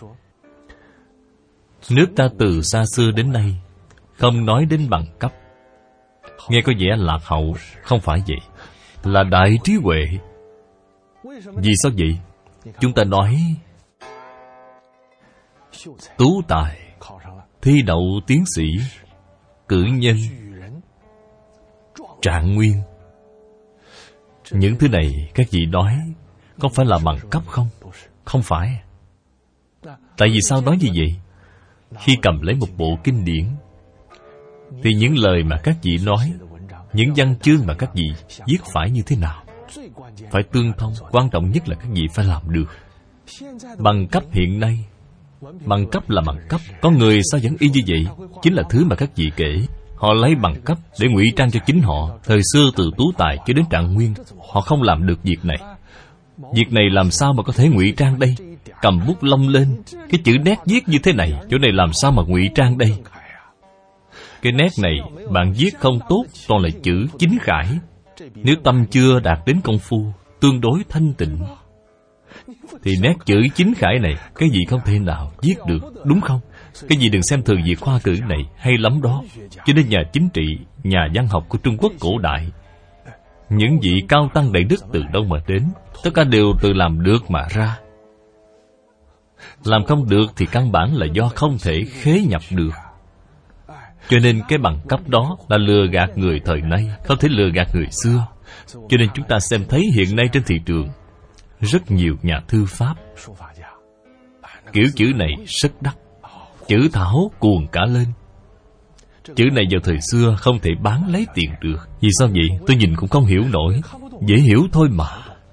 nước ta từ xa xưa đến nay không nói đến bằng cấp. Nghe có vẻ lạc hậu. Không phải vậy, là đại trí huệ. Vì sao vậy? Chúng ta nói tú tài, thi đậu tiến sĩ, cử nhân, trạng nguyên. Những thứ này các vị nói có phải là bằng cấp không? Không phải. Tại vì sao nói như vậy? Khi cầm lấy một bộ kinh điển thì những lời mà các vị nói, những văn chương mà các vị viết phải như thế nào? Phải tương thông. Quan trọng nhất là các vị phải làm được. Bằng cấp hiện nay, bằng cấp là bằng cấp. Có người sao vẫn y như vậy? Chính là thứ mà các vị kể. Họ lấy bằng cấp để ngụy trang cho chính họ. Thời xưa từ tú tài cho đến trạng nguyên, họ không làm được việc này. Việc này làm sao mà có thể ngụy trang đây? Cầm bút lông lên, cái chữ nét viết như thế này, chỗ này làm sao mà ngụy trang đây? Cái nét này bạn viết không tốt, toàn là chữ chính khải. Nếu tâm chưa đạt đến công phu tương đối thanh tịnh thì nét chữ chính khải này cái gì không thể nào viết được, đúng không? Cái gì đừng xem thường việc khoa cử này, hay lắm đó. Cho nên nhà chính trị, nhà văn học của Trung Quốc cổ đại, những vị cao tăng đại đức từ đâu mà đến? Tất cả đều từ làm được mà ra. Làm không được thì căn bản là do không thể khế nhập được. Cho nên cái bằng cấp đó là lừa gạt người thời nay, không thể lừa gạt người xưa. Cho nên chúng ta xem thấy hiện nay trên thị trường rất nhiều nhà thư pháp, kiểu chữ này rất đắt, chữ thảo cuồng cả lên. Chữ này vào thời xưa không thể bán lấy tiền được. Vì sao vậy? Tôi nhìn cũng không hiểu nổi. Dễ hiểu thôi mà.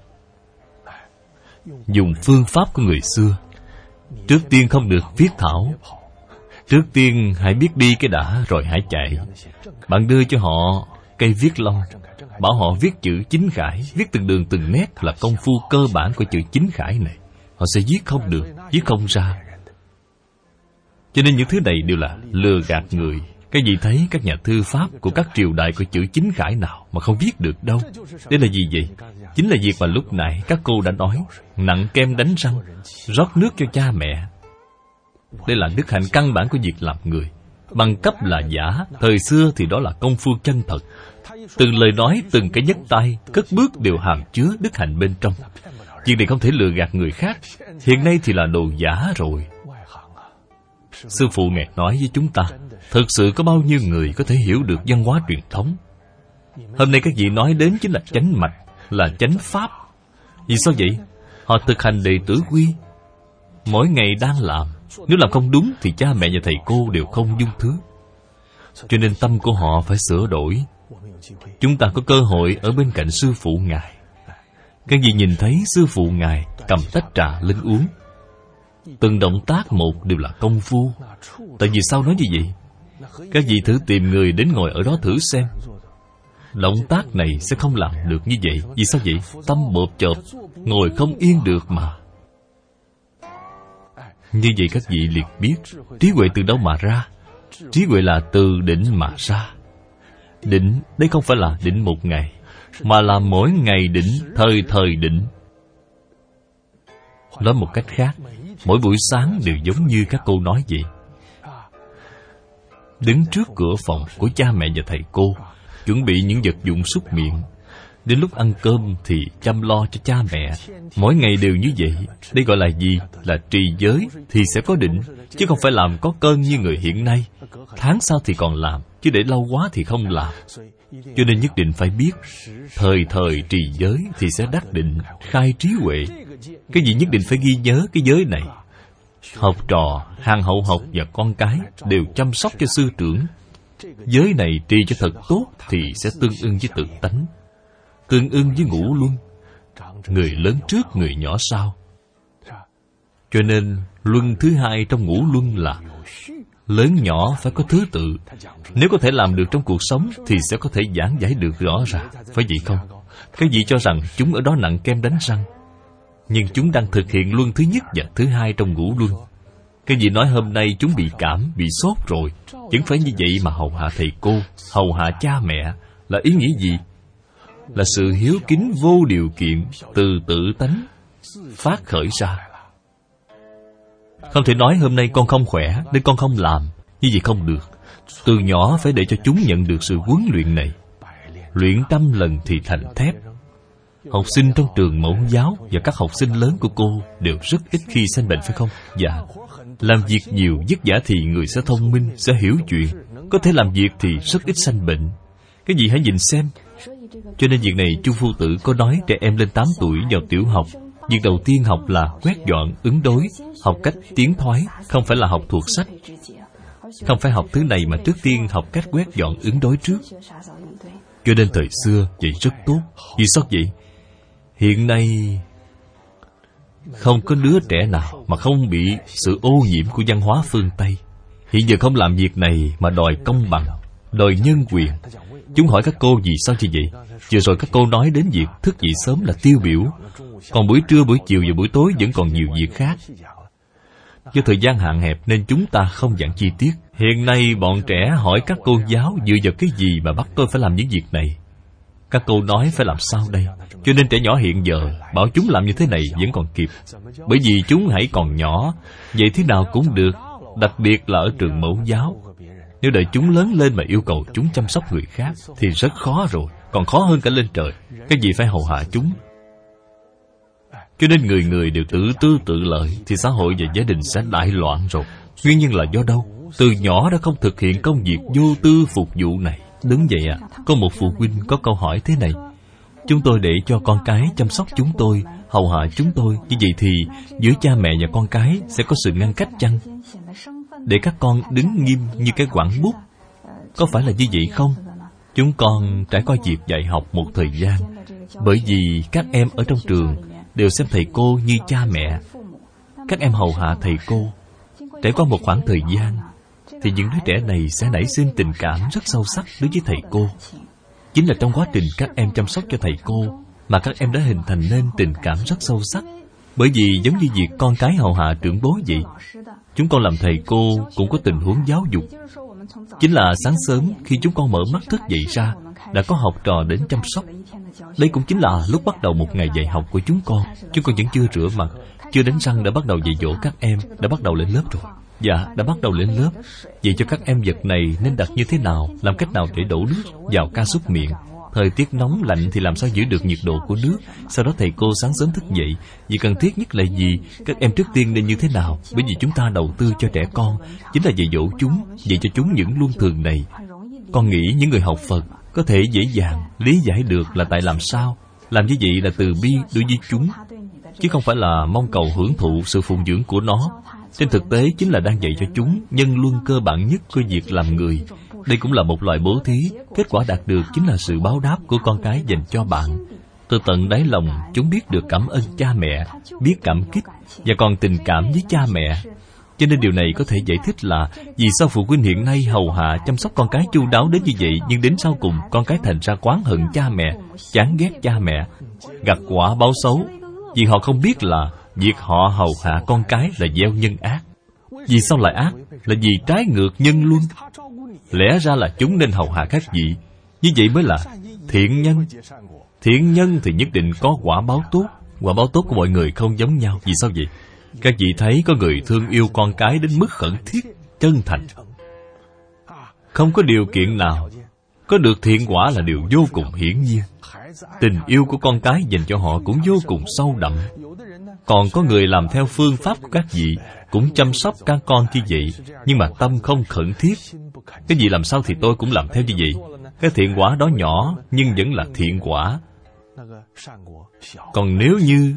Dùng phương pháp của người xưa. Trước tiên không được viết thảo. Trước tiên hãy biết đi cái đã, rồi hãy chạy. Bạn đưa cho họ cây viết lông, bảo họ viết chữ chính khải, viết từng đường từng nét là công phu cơ bản của chữ chính khải này. Họ sẽ viết không được, viết không ra. Cho nên những thứ này đều là lừa gạt người. Cái gì thấy các nhà thư pháp của các triều đại của chữ chính khải nào mà không viết được đâu. Đây là gì vậy? Chính là việc mà lúc nãy các cô đã nói. Nặng kem đánh răng, rót nước cho cha mẹ. Đây là đức hạnh căn bản của việc làm người. Bằng cấp là giả, thời xưa thì đó là công phu chân thật. Từng lời nói, từng cái nhấc tay, cất bước đều hàm chứa đức hạnh bên trong. Việc này không thể lừa gạt người khác. Hiện nay thì là đồ giả rồi. Sư phụ Ngài nói với chúng ta, thực sự có bao nhiêu người có thể hiểu được văn hóa truyền thống? Hôm nay các vị nói đến chính là chánh mạch, là chánh pháp. Vì sao vậy? Họ thực hành đệ tử quy, mỗi ngày đang làm. Nếu làm không đúng thì cha mẹ và thầy cô đều không dung thứ. Cho nên tâm của họ phải sửa đổi. Chúng ta có cơ hội ở bên cạnh sư phụ Ngài. Các vị nhìn thấy sư phụ Ngài cầm tách trà lên uống. Từng động tác một đều là công phu. Tại vì sao nói như vậy? Các vị thử tìm người đến ngồi ở đó thử xem. Động tác này sẽ không làm được như vậy. Vì sao vậy? Tâm bộp chộp, ngồi không yên được mà. Như vậy các vị liền biết trí huệ từ đâu mà ra. Trí huệ là từ định mà ra. Định, đây không phải là định một ngày, mà là mỗi ngày định, thời thời định. Nói một cách khác, mỗi buổi sáng đều giống như các cô nói vậy. Đứng trước cửa phòng của cha mẹ và thầy cô, chuẩn bị những vật dụng súc miệng, Đến lúc ăn cơm thì chăm lo cho cha mẹ. Mỗi ngày đều như vậy. Đây gọi là gì? Là trì giới thì sẽ có định, chứ không phải làm có cơn như người hiện nay. Tháng sau thì còn làm, chứ để lâu quá thì không làm. Cho nên nhất định phải biết, thời thời trì giới thì sẽ đắc định, khai trí huệ. Cái gì nhất định phải ghi nhớ cái giới này. Học trò, hàng hậu học và con cái đều chăm sóc cho sư trưởng. Giới này trì cho thật tốt thì sẽ tương ưng với tự tánh, tương ưng với ngũ luân. Người lớn trước, người nhỏ sau. Cho nên luân thứ hai trong ngũ luân là lớn nhỏ phải có thứ tự. Nếu có thể làm được trong cuộc sống thì sẽ có thể giảng giải được rõ ràng, phải vậy không? Cái gì cho rằng chúng ở đó nặng kem đánh răng, nhưng chúng đang thực hiện luân thứ nhất và thứ hai trong ngũ luân. Cái gì nói hôm nay chúng bị cảm, bị sốt rồi, vẫn phải như vậy mà hầu hạ thầy cô, hầu hạ cha mẹ. Là ý nghĩa gì? Là sự hiếu kính vô điều kiện từ tự tánh phát khởi ra. Không thể nói hôm nay con không khỏe nên con không làm. Như vậy không được. Từ nhỏ phải để cho chúng nhận được sự huấn luyện này. Luyện trăm lần thì thành thép. Học sinh trong trường mẫu giáo và các học sinh lớn của cô đều rất ít khi sanh bệnh, phải không? Dạ. Làm việc nhiều vất vả thì người sẽ thông minh, sẽ hiểu chuyện. Có thể làm việc thì rất ít sanh bệnh. Cái gì hãy nhìn xem. Cho nên việc này Chu Phu Tử có nói trẻ em lên 8 tuổi vào tiểu học, việc đầu tiên học là quét dọn, ứng đối, học cách tiến thoái, không phải là học thuộc sách. Không phải học thứ này mà trước tiên học cách quét dọn, ứng đối trước. Cho nên thời xưa vậy rất tốt. Vì sao vậy? Hiện nay không có đứa trẻ nào mà không bị sự ô nhiễm của văn hóa phương Tây. Hiện giờ không làm việc này mà đòi công bằng, đòi nhân quyền. Chúng hỏi các cô vì sao như vậy? Vừa rồi các cô nói đến việc thức dậy sớm là tiêu biểu, còn buổi trưa, buổi chiều và buổi tối vẫn còn nhiều việc khác. Do thời gian hạn hẹp nên chúng ta không giảng chi tiết. Hiện nay bọn trẻ hỏi các cô giáo dựa vào cái gì mà bắt tôi phải làm những việc này. Các cô nói phải làm sao đây? Cho nên trẻ nhỏ hiện giờ bảo chúng làm như thế này vẫn còn kịp. Bởi vì chúng hãy còn nhỏ, vậy thế nào cũng được. Đặc biệt là ở trường mẫu giáo. Nếu đợi chúng lớn lên mà yêu cầu chúng chăm sóc người khác thì rất khó rồi, còn khó hơn cả lên trời. Cái gì phải hầu hạ chúng. Cho nên người người đều tự tư tự lợi thì xã hội và gia đình sẽ đại loạn rồi. Nguyên nhân là do đâu? Từ nhỏ đã không thực hiện công việc vô tư phục vụ này. Đúng vậy ạ. Có một phụ huynh có câu hỏi thế này: chúng tôi để cho con cái chăm sóc chúng tôi, hầu hạ chúng tôi, như vậy thì giữa cha mẹ và con cái sẽ có sự ngăn cách chăng? Để các con đứng nghiêm như cái quặng bút, có phải là như vậy không? Chúng con trải qua việc dạy học một thời gian, bởi vì các em ở trong trường đều xem thầy cô như cha mẹ. Các em hầu hạ thầy cô. Trải qua một khoảng thời gian thì những đứa trẻ này sẽ nảy sinh tình cảm rất sâu sắc đối với thầy cô. Chính là trong quá trình các em chăm sóc cho thầy cô mà các em đã hình thành nên tình cảm rất sâu sắc. Bởi vì giống như việc con cái hầu hạ trưởng bối vậy, chúng con làm thầy cô cũng có tình huống giáo dục. Chính là sáng sớm khi chúng con mở mắt thức dậy ra, đã có học trò đến chăm sóc. Đây cũng chính là lúc bắt đầu một ngày dạy học của chúng con. Chúng con vẫn chưa rửa mặt, chưa đánh răng đã bắt đầu dạy dỗ các em, đã bắt đầu lên lớp rồi. Dạ, đã bắt đầu lên lớp. Vậy cho các em vật này nên đặt như thế nào, làm cách nào để đổ nước vào ca súc miệng. Thời tiết nóng lạnh thì làm sao giữ được nhiệt độ của nước. Sau đó thầy cô sáng sớm thức dậy, vì cần thiết nhất là gì? Các em trước tiên nên như thế nào? Bởi vì chúng ta đầu tư cho trẻ con chính là dạy dỗ chúng, dạy cho chúng những luân thường này. Con nghĩ những người học Phật có thể dễ dàng lý giải được là tại làm sao. Làm như vậy là từ bi đối với chúng, chứ không phải là mong cầu hưởng thụ sự phụng dưỡng của nó. Trên thực tế chính là đang dạy cho chúng nhân luân cơ bản nhất của việc làm người. Đây cũng là một loại bố thí. Kết quả đạt được chính là sự báo đáp của con cái dành cho bạn. Từ tận đáy lòng chúng biết được cảm ơn cha mẹ, biết cảm kích và còn tình cảm với cha mẹ. Cho nên điều này có thể giải thích là vì sao phụ huynh hiện nay hầu hạ chăm sóc con cái chu đáo đến như vậy, nhưng đến sau cùng con cái thành ra oán hận cha mẹ, chán ghét cha mẹ, gặt quả báo xấu. Vì họ không biết là việc họ hầu hạ con cái là gieo nhân ác. Vì sao lại ác? Là vì trái ngược nhân luân. Lẽ ra là chúng nên hầu hạ các vị. Như vậy mới là thiện nhân. Thiện nhân thì nhất định có quả báo tốt. Quả báo tốt của mọi người không giống nhau. Vì sao vậy? Các vị thấy có người thương yêu con cái đến mức khẩn thiết, chân thành, không có điều kiện nào. Có được thiện quả là điều vô cùng hiển nhiên. Tình yêu của con cái dành cho họ cũng vô cùng sâu đậm. Còn có người làm theo phương pháp của các vị, cũng chăm sóc các con như vậy, nhưng mà tâm không khẩn thiết. Cái gì làm sao thì tôi cũng làm theo như vậy. Cái thiện quả đó nhỏ, nhưng vẫn là thiện quả. Còn nếu như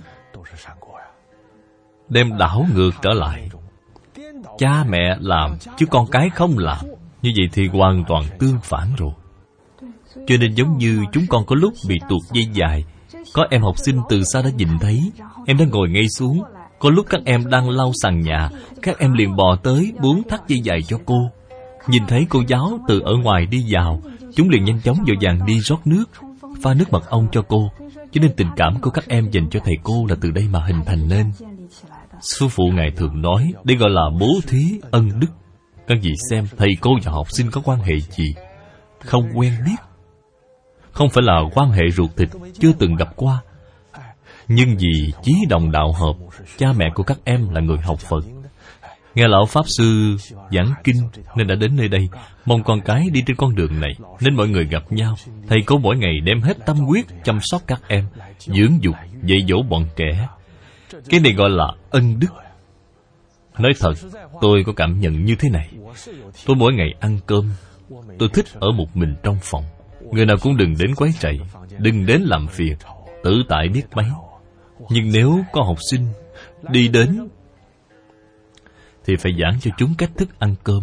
đem đảo ngược trở lại, cha mẹ làm chứ con cái không làm, như vậy thì hoàn toàn tương phản rồi. Cho nên giống như chúng con có lúc bị tuột dây dài, có em học sinh từ xa đã nhìn thấy, em đã ngồi ngay xuống. Có lúc các em đang lau sàn nhà, các em liền bò tới muốn thắt dây dài cho cô. Nhìn thấy cô giáo từ ở ngoài đi vào, chúng liền nhanh chóng vội vàng đi rót nước, pha nước mật ong cho cô. Cho nên tình cảm của các em dành cho thầy cô là từ đây mà hình thành nên. Sư phụ Ngài thường nói, đây gọi là bố thí ân đức. Các vị xem, thầy cô và học sinh có quan hệ gì? Không quen biết, không phải là quan hệ ruột thịt, chưa từng gặp qua. Nhưng vì chí đồng đạo hợp, cha mẹ của các em là người học Phật, nghe lão Pháp Sư giảng kinh nên đã đến nơi đây, mong con cái đi trên con đường này, nên mọi người gặp nhau. Thầy cô mỗi ngày đem hết tâm huyết chăm sóc các em, dưỡng dục, dạy dỗ bọn trẻ. Cái này gọi là ân đức. Nói thật, tôi có cảm nhận như thế này. Tôi mỗi ngày ăn cơm, tôi thích ở một mình trong phòng. Người nào cũng đừng đến quấy rầy, đừng đến làm phiền, tự tại biết mấy. Nhưng nếu có học sinh đi đến thì phải giảng cho chúng cách thức ăn cơm,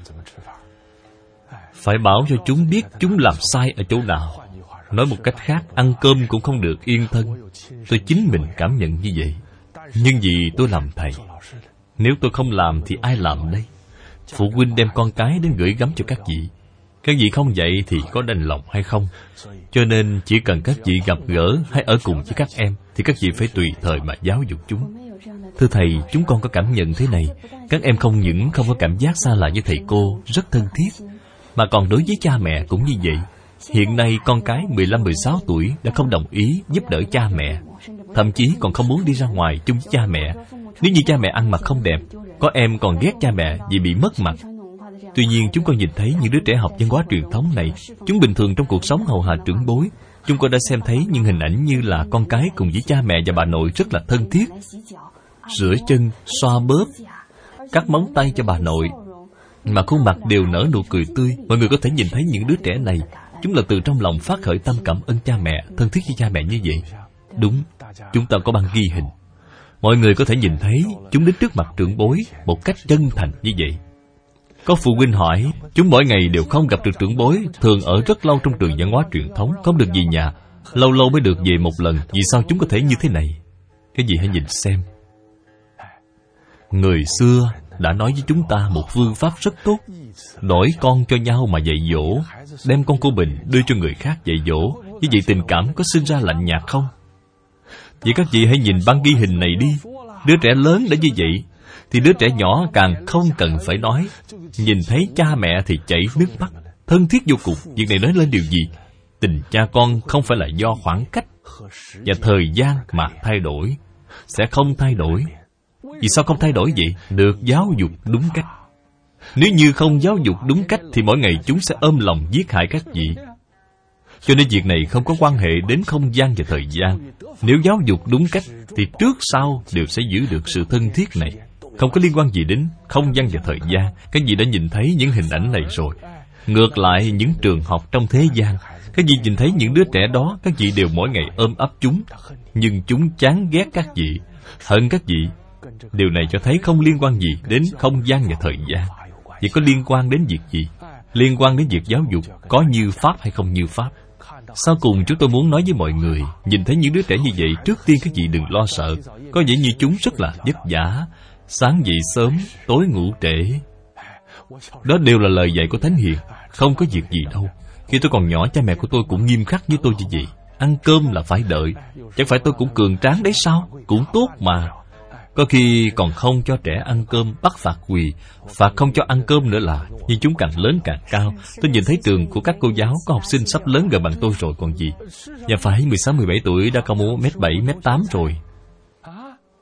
phải bảo cho chúng biết chúng làm sai ở chỗ nào. Nói một cách khác, ăn cơm cũng không được yên thân. Tôi chính mình cảm nhận như vậy. Nhưng vì tôi làm thầy, nếu tôi không làm thì ai làm đây? Phụ huynh đem con cái đến gửi gắm cho các vị. Các vị không dạy thì có đành lòng hay không? Cho nên chỉ cần các vị gặp gỡ hay ở cùng với các em thì các vị phải tùy thời mà giáo dục chúng. Thưa thầy, chúng con có cảm nhận thế này. Các em không những không có cảm giác xa lạ với thầy cô, rất thân thiết, mà còn đối với cha mẹ cũng như vậy. Hiện nay con cái 15-16 tuổi đã không đồng ý giúp đỡ cha mẹ, thậm chí còn không muốn đi ra ngoài chung với cha mẹ. Nếu như cha mẹ ăn mặc không đẹp, có em còn ghét cha mẹ vì bị mất mặt. Tuy nhiên chúng con nhìn thấy những đứa trẻ học văn hóa truyền thống này, chúng bình thường trong cuộc sống hầu hạ trưởng bối. Chúng con đã xem thấy những hình ảnh như là con cái cùng với cha mẹ và bà nội rất là thân thiết, rửa chân, xoa bóp, cắt móng tay cho bà nội, mà khuôn mặt đều nở nụ cười tươi. Mọi người có thể nhìn thấy những đứa trẻ này, chúng là từ trong lòng phát khởi tâm cảm ơn cha mẹ, thân thiết với cha mẹ như vậy. Đúng, chúng ta có băng ghi hình. Mọi người có thể nhìn thấy chúng đến trước mặt trưởng bối một cách chân thành như vậy. Có phụ huynh hỏi, chúng mỗi ngày đều không gặp được trưởng bối, thường ở rất lâu trong trường văn hóa truyền thống, không được về nhà, lâu lâu mới được về một lần. Vì sao chúng có thể như thế này? Cái gì hãy nhìn xem. Người xưa đã nói với chúng ta một phương pháp rất tốt, đổi con cho nhau mà dạy dỗ, đem con của mình đưa cho người khác dạy dỗ. Như vậy tình cảm có sinh ra lạnh nhạt không? Vậy các vị hãy nhìn băng ghi hình này đi. Đứa trẻ lớn đã như vậy thì đứa trẻ nhỏ càng không cần phải nói. Nhìn thấy cha mẹ thì chảy nước mắt, thân thiết vô cùng. Việc này nói lên điều gì? Tình cha con không phải là do khoảng cách và thời gian mà thay đổi, sẽ không thay đổi. Vì sao không thay đổi vậy? Được giáo dục đúng cách. Nếu như không giáo dục đúng cách thì mỗi ngày chúng sẽ ôm lòng giết hại các vị. Cho nên việc này không có quan hệ đến không gian và thời gian. Nếu giáo dục đúng cách thì trước sau đều sẽ giữ được sự thân thiết này. Không có liên quan gì đến không gian và thời gian. Các vị đã nhìn thấy những hình ảnh này rồi. Ngược lại những trường học trong thế gian, các vị nhìn thấy những đứa trẻ đó, các vị đều mỗi ngày ôm ấp chúng, nhưng chúng chán ghét các vị, hận các vị. Điều này cho thấy không liên quan gì đến không gian và thời gian. Vậy có liên quan đến việc gì? Liên quan đến việc giáo dục có như Pháp hay không như Pháp. Sau cùng chúng tôi muốn nói với mọi người, nhìn thấy những đứa trẻ như vậy, trước tiên các vị đừng lo sợ. Có vẻ như chúng rất là vất vả, sáng dậy sớm, tối ngủ trễ. Đó đều là lời dạy của Thánh Hiền. Không có việc gì đâu. Khi tôi còn nhỏ, cha mẹ của tôi cũng nghiêm khắc với tôi như vậy. Ăn cơm là phải đợi. Chẳng phải tôi cũng cường tráng đấy sao? Cũng tốt mà. Có khi còn không cho trẻ ăn cơm, bắt phạt quỳ, phạt không cho ăn cơm nữa là. Nhưng chúng càng lớn càng cao. Tôi nhìn thấy trường của các cô giáo có học sinh sắp lớn gần bằng tôi rồi còn gì. Và phải 16-17 tuổi đã cao 1m7, 1m8 rồi.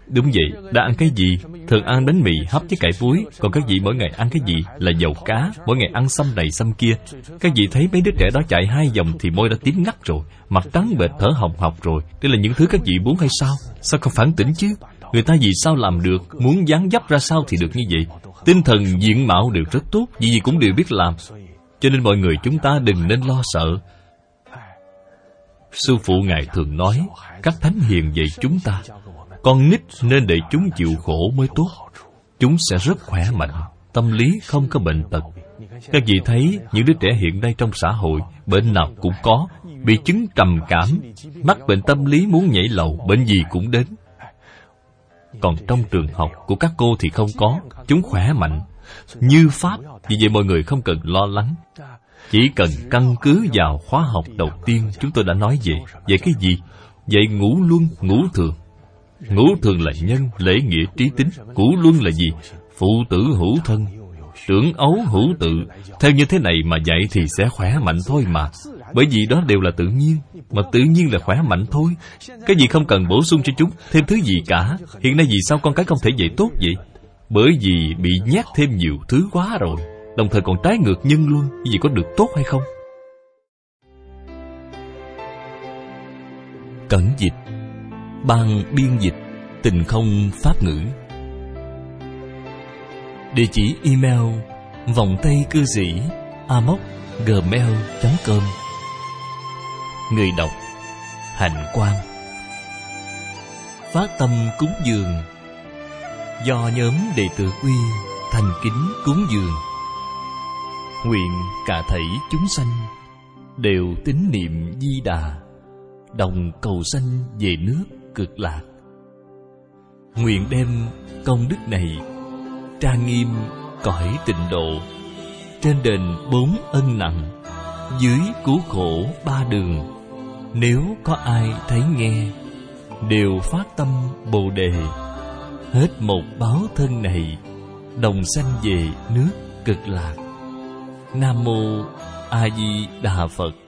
Đúng vậy, đã ăn cái gì? Thường ăn bánh mì hấp với cải muối. Còn các vị mỗi ngày ăn cái gì? Là dầu cá. Mỗi ngày ăn xăm này xăm kia. Các vị thấy mấy đứa trẻ đó chạy 2 vòng thì môi đã tím ngắt rồi, mặt trắng bệch, thở hồng hộc rồi. Đây là những thứ các vị muốn hay sao? Sao không phản tỉnh chứ? Người ta vì sao làm được, muốn dáng dấp ra sao thì được như vậy. Tinh thần diện mạo đều rất tốt, gì cũng đều biết làm. Cho nên mọi người chúng ta đừng nên lo sợ. Sư phụ Ngài thường nói, các thánh hiền dạy chúng ta, con nít nên để chúng chịu khổ mới tốt. Chúng sẽ rất khỏe mạnh, tâm lý không có bệnh tật. Các vị thấy những đứa trẻ hiện nay trong xã hội, bệnh nào cũng có, bị chứng trầm cảm, mắc bệnh tâm lý muốn nhảy lầu, bệnh gì cũng đến. Còn trong trường học của các cô thì không có, chúng khỏe mạnh, như Pháp. Vì vậy mọi người không cần lo lắng. Chỉ cần căn cứ vào khóa học đầu tiên chúng tôi đã nói về. Vậy cái gì? Vậy ngũ luân, ngũ thường. Ngũ thường là nhân, lễ nghĩa, trí tính. Cửu luân là gì? Phụ tử hữu thân, trưởng ấu hữu tự. Theo như thế này mà dạy thì sẽ khỏe mạnh thôi mà. Bởi vì đó đều là tự nhiên. Mà tự nhiên là khỏe mạnh thôi. Cái gì không cần bổ sung cho chúng thêm thứ gì cả. Hiện nay vì sao con cái không thể dạy tốt vậy? Bởi vì bị nhét thêm nhiều thứ quá rồi, đồng thời còn trái ngược nhân luân. Vì có được tốt hay không? Cẩn dịch, ban biên dịch Tình Không Pháp Ngữ. Địa chỉ email vòng tay cư sĩ amos@gmail.com. Người đọc Hạnh Quang. Phát tâm cúng dường do nhóm đệ tử Quy thành kính cúng dường. Nguyện cả thảy chúng sanh đều tín niệm Di Đà, đồng cầu sanh về nước Cực Lạc. Nguyện đem công đức này trang nghiêm cõi Tịnh Độ, trên đền 4 ân nặng, dưới cứu khổ 3 đường. Nếu có ai thấy nghe, đều phát tâm Bồ Đề, hết một báo thân này, đồng sanh về nước Cực Lạc. Nam mô A Di Đà Phật.